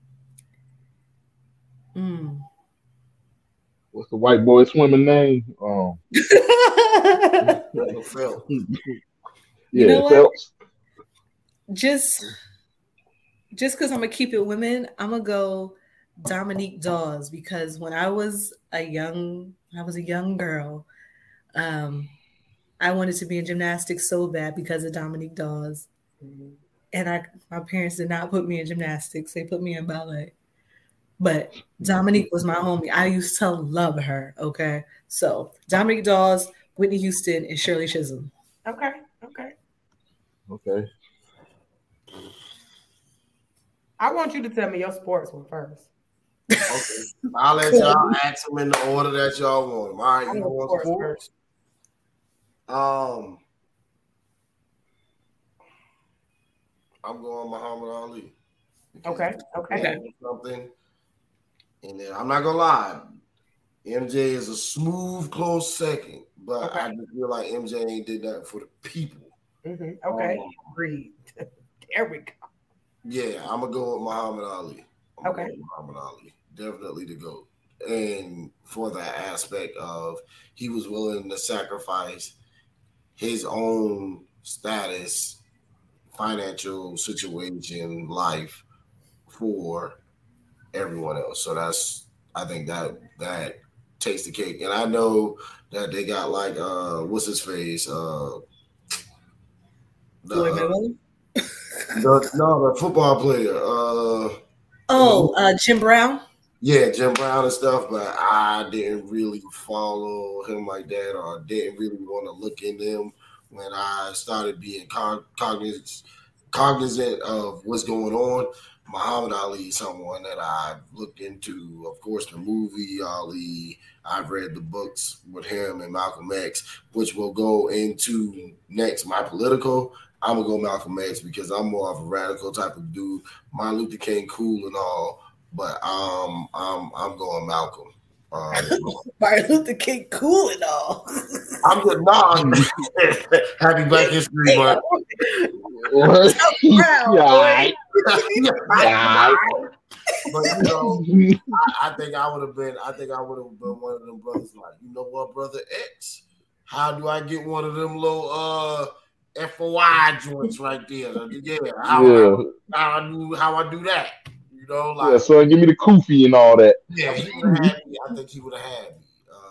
What's the white boy swimming name? Phil. You know what? Phelps. Just because I'm gonna keep it women, I'm gonna go Dominique Dawes, because when I was a young girl, I wanted to be in gymnastics so bad because of Dominique Dawes. And my parents did not put me in gymnastics. They put me in ballet. But Dominique was my homie. I used to love her. Okay. So Dominique Dawes, Whitney Houston, and Shirley Chisholm. Okay. I want you to tell me your sports one first. Okay. I'll let y'all ask them in the order that y'all want them. All right, you want sports? I'm going Muhammad Ali. Okay. Something. And then I'm not gonna lie, MJ is a smooth, close second, but I just feel like MJ ain't did that for the people. Okay, agreed. There we go. Yeah, I'm gonna go with Muhammad Ali. Muhammad Ali, definitely the GOAT. And for that aspect of he was willing to sacrifice his own status, financial situation, life for everyone else. So I think that takes the cake. And I know that they got like what's his face? The football player. Jim Brown. Yeah, Jim Brown and stuff, but I didn't really follow him like that, or didn't really want to look into him when I started being cognizant of what's going on. Muhammad Ali is someone that I've looked into. Of course, the movie Ali. I've read the books with him and Malcolm X, which will go into next my political. I'm gonna go Malcolm X because I'm more of a radical type of dude. Martin Luther King, cool and all, but I'm going Malcolm. Martin Luther King, cool and all. I'm just happy Black History Month. But I think I would have been one of them brothers. Like, you know what, brother X? How do I get one of them little FOI joints right there? Yeah, how I do that? You know, like so give me the kufi and all that. Yeah, he would have had me. I think he would have had me.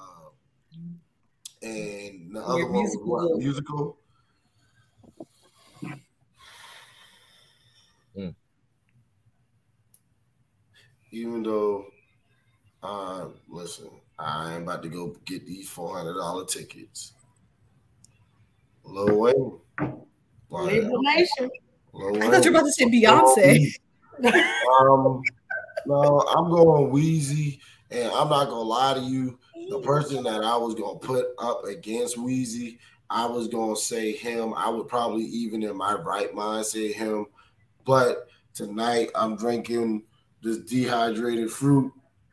And the other one was what? Musical. Even though Listen, I am about to go get these $400 tickets. Lil Wayne. Label Nation. I thought you were about to say Beyonce. No, I'm going Weezy, and I'm not gonna lie to you. The person that I was gonna put up against Weezy, I was gonna say him. I would probably even in my right mind say him, but tonight I'm drinking this dehydrated fruit,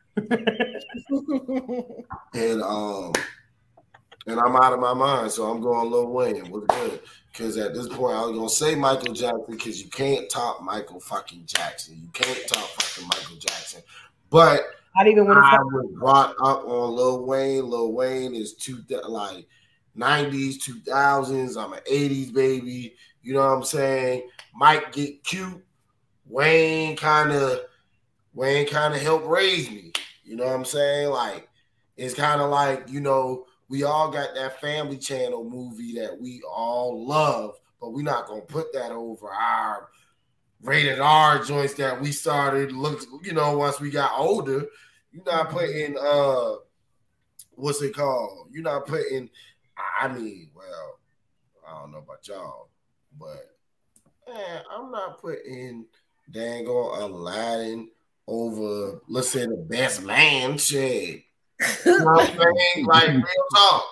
and I'm out of my mind, so I'm going Lil Wayne. What's good? Because at this point, I was gonna say Michael Jackson because you can't top Michael fucking Jackson. You can't top fucking Michael Jackson. But not even when I was brought up on Lil Wayne. Lil Wayne is 90s, 2000s. I'm an 80s baby. You know what I'm saying? Mike get cute. Wayne kind of helped raise me. You know what I'm saying? Like it's kind of like, you know, we all got that Family Channel movie that we all love, but we're not gonna put that over our rated R joints that we started. Once we got older, you're not putting what's it called? You're not putting. I mean, well, I don't know about y'all, but I'm not putting dang on Aladdin over, let's say, the Best Man. Shit. You know what I'm saying? Like real talk.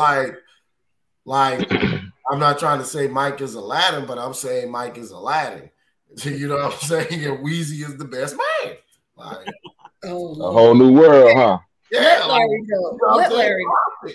Like I'm not trying to say Mike is Aladdin, but I'm saying Mike is Aladdin. You know what I'm saying? And Weezy is the best man. Like a whole new world, huh? Yeah, let Larry go. Let Larry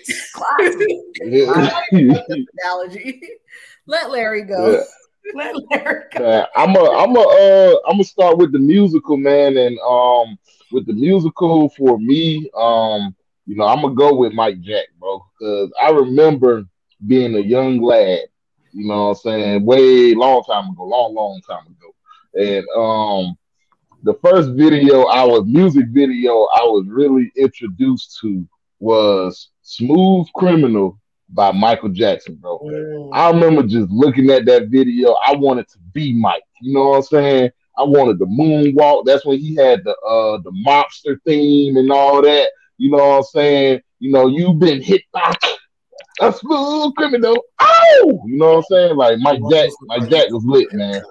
go. Analogy. Let Larry go. Yeah. Let Larry go. I'm gonna start with the musical, man, and with the musical for me, I'm gonna go with Mike Jack, bro, because I remember being a young lad, you know what I'm saying, way long time ago, long time ago, and the first music video I was really introduced to was Smooth Criminal by Michael Jackson, bro. I remember just looking at that video. I wanted to be Mike. You know what I'm saying? I wanted the moonwalk. That's when he had the mobster theme and all that. You know what I'm saying? You know, you've been hit by a smooth criminal. Oh, you know what I'm saying? Like Mike Jack was lit, man.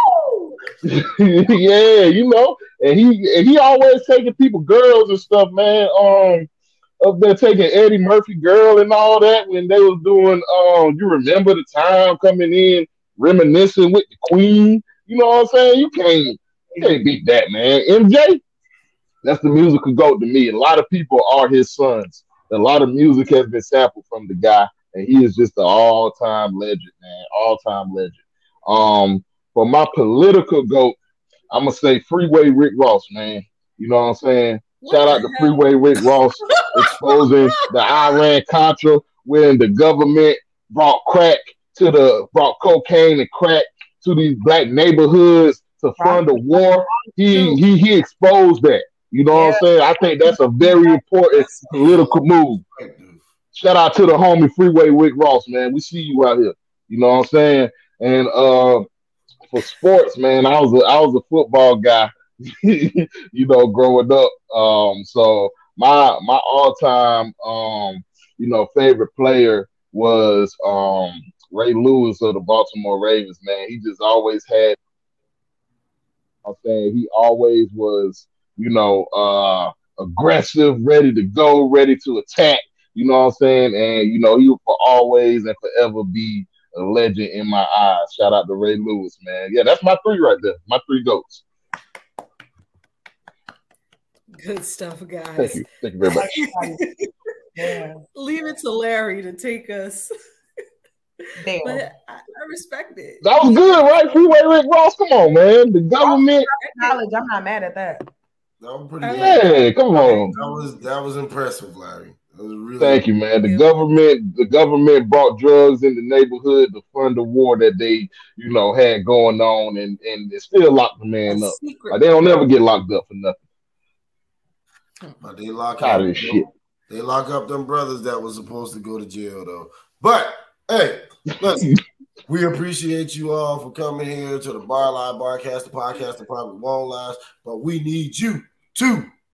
Yeah, you know, and he always taking people, girls and stuff, man. Up there taking Eddie Murphy girl and all that when they was doing you remember the time coming in reminiscing with the Queen. You know what I'm saying? You can't beat that, man. MJ, that's the musical GOAT to me. A lot of people are his sons. A lot of music has been sampled from the guy, and he is just an all-time legend, man. All-time legend. For my political GOAT, I'm gonna say Freeway Rick Ross, man. You know what I'm saying? Shout out to Freeway Rick Ross exposing the Iran-Contra when the government brought cocaine and crack to these black neighborhoods to fund a war. He exposed that. You know what I'm saying? I think that's a very important political move. Shout out to the homie Freeway Rick Ross, man. We see you out here. You know what I'm saying? And for sports, man, I was a football guy. You know, growing up. So my all-time favorite player was Ray Lewis of the Baltimore Ravens, man. He just always had, he always was, aggressive, ready to go, ready to attack, you know what I'm saying? And, he will always and forever be a legend in my eyes. Shout out to Ray Lewis, man. Yeah, that's my three right there. My three GOATs. Good stuff, guys. Thank you very much. Yeah. Leave it to Larry to take us. Damn. But I respect it. That was good, right? Freeway Rick Ross. Come on, man. The government. Knowledge. I'm not mad at that. That was pretty good. Yeah, come on. That was impressive, Larry. That was really Thank you, man. The government brought drugs in the neighborhood to fund the war that they, had going on, and they still locked the man up. Like, they don't ever get locked up for nothing. But they lock up them brothers that was supposed to go to jail, though. But hey, listen, we appreciate you all for coming here to the Bar Live Barcast, the podcast that probably won't last. But we need you to